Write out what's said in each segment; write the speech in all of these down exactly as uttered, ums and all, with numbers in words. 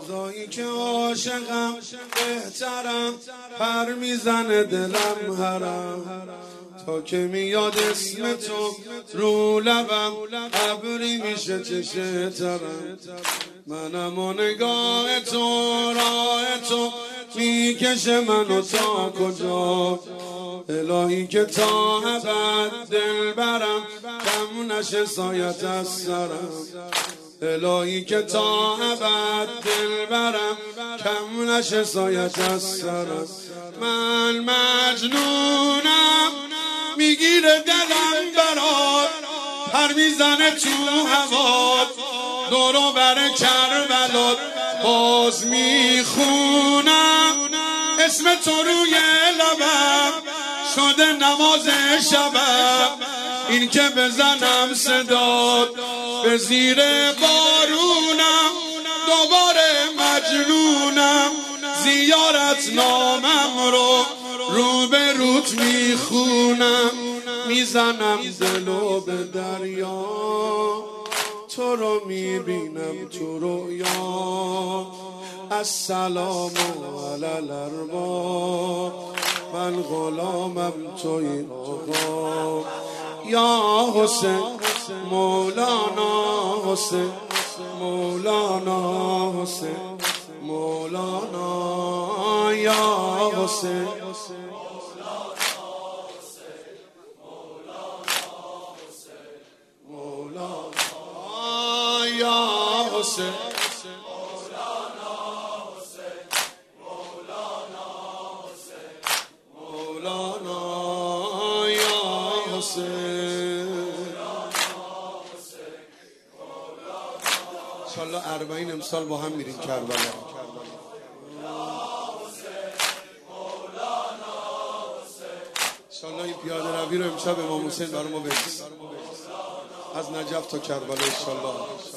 روزایی که عاشقم بهترم، پر میزنه دلم هرم، تا که میاد اسم تو رو لبم، ابری میشه چشه ترم. منم و نگاه تو راه تو میکشه منو تا کجا، الهی که تا ابد دل برم، کم نشه سایت از سرم. الهی که تا ابد دل برم، کم نشه سایت از سرم. من مجنونم میگیره دلم برات، پر میزنه تو هوات، دورو بر کربلات باز میخونم اسم تو روی لبم، شده نماز شبم. این که بزنم صدات به زیر بارونم، دوباره مجنونم، زیارت نامم رو رو به روت میخونم. میزنم دلو به دریا، تو رو میبینم تو رویا. السلام علی الارباب، من غلامم توی آقا. یا حسین مولانا، حسین مولانا، حسین مولانا. یا حسین مولانا، یا حسین مولانا، یا حسین. انشالله اربعین امسال با هم میریم کربلا. انشالله این پیاده روی رو امشب امام حسین برای ما برسید، از نجف تا کربلا انشالله.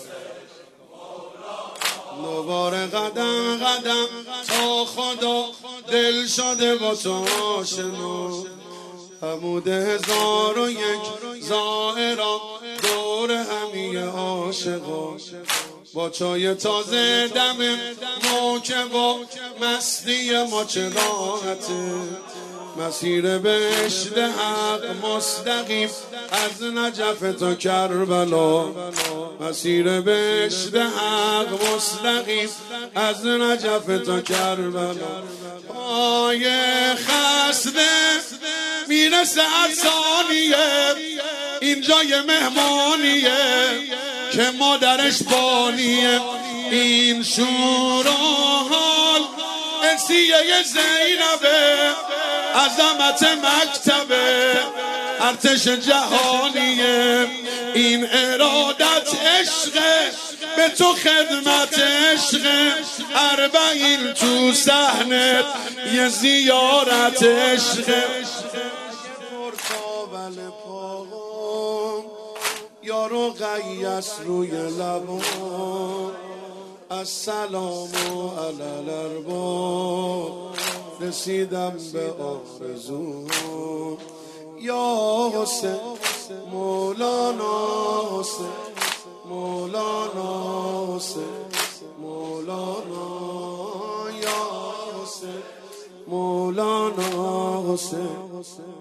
دوباره قدم قدم تا خدا دل شده با تو آشنا. حمود هزار و یک زائران دور همی عاشقان، با چای تازه دم موکه با مستی ما چه راحته. مسیر بهشت حق مستقیم از نجف تا کربلا، مسیر بهشت حق مستقیم از نجف تا کربلا. پای خسته میرسه از ثانیه، اینجا یه مهمانیه که مادرش بانیه. این شور و حال انسیه زینبه، عظمت مکتبه ارتش جهانیه. این ارادت عشقه، به تو خدمت عشقه. اربعین تو صحنت یه زیارت عشقه. مرقابل پاغم یارو قیس روی لبان، السلام علی الارباب، رسیدم به آرزو. یا حسین مولانا، حسین مولانا، حسین مولانا. یا حسین مولانا، حسین